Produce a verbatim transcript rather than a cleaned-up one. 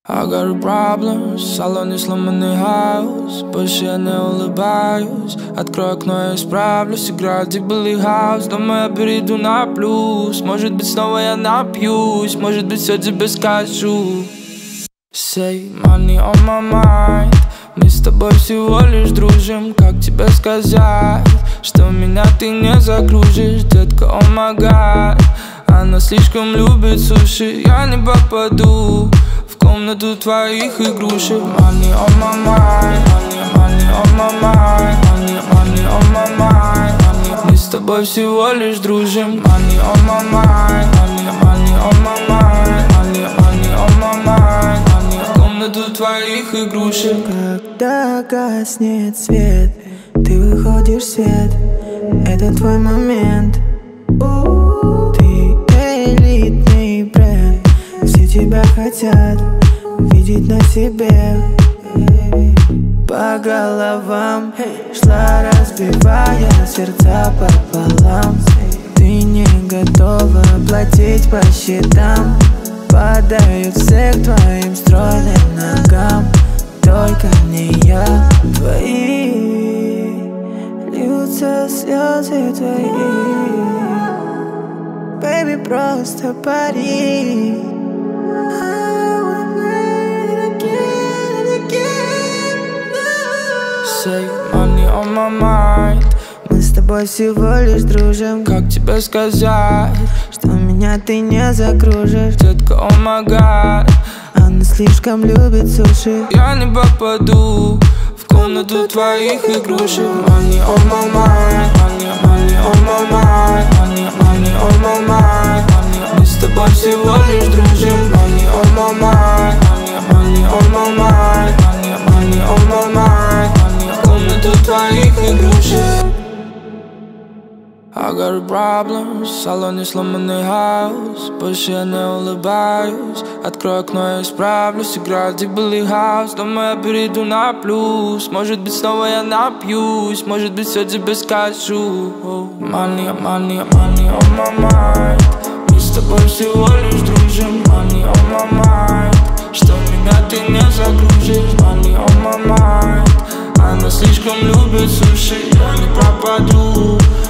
I got a problem, в салоне сломанный хаус. Больше я не улыбаюсь. Открой окно, я исправлюсь. Играет дебилый хаус. Думаю, я перейду на плюс. Может быть, снова я напьюсь. Может быть, все тебе скажу. Say money on my mind. Мы с тобой всего лишь дружим. Как тебе сказать, что меня ты не закружишь? Детка, oh my god. Она слишком любит суши. Я не попаду в комнату твоих игрушек. Money on my mind. Money, money on my mind. Money, money on my mind. Money. Мы с тобой всего лишь дружим. Money on my mind. Money, money on my mind. Money, money on my mind. Money. В комнату твоих игрушек. Когда гаснет свет, ты выходишь в свет. Это твой момент. Ты элитный бренд. Все тебя хотят видеть на себе. По головам шла, разбивая сердца пополам. Ты не готова платить по счетам. Падают все к твоим стройным ногам. Только не я. Твои льются слезы твои. Baby, просто пари. Say money on my mind. Мы с тобой всего лишь дружим. Как тебе сказать, что меня ты не закружишь? Детка, oh my god. Она слишком любит суши. Я не попаду в комнату твоих игрушек. Money on my mind. Money, money on my mind. Money, money on my mind. Money. Мы с тобой всего лишь дружим. Money on my mind. Money, money on my mind. Money, money on my mind. Money. В комнату твоих игрушек. I got a problem, в салоне сломанный хаус. Больше я не улыбаюсь. Открой окно, я исправлюсь. Играет дебилый хаус. Думаю, я перейду на плюс. Может быть, снова я напьюсь. Может быть, все тебе скажу. Money, money, money on my mind. Мы с тобой всего лишь дружим. Money on my mind. Что меня ты не загружишь? Money on my mind. Она слишком любит суши. Я не пропаду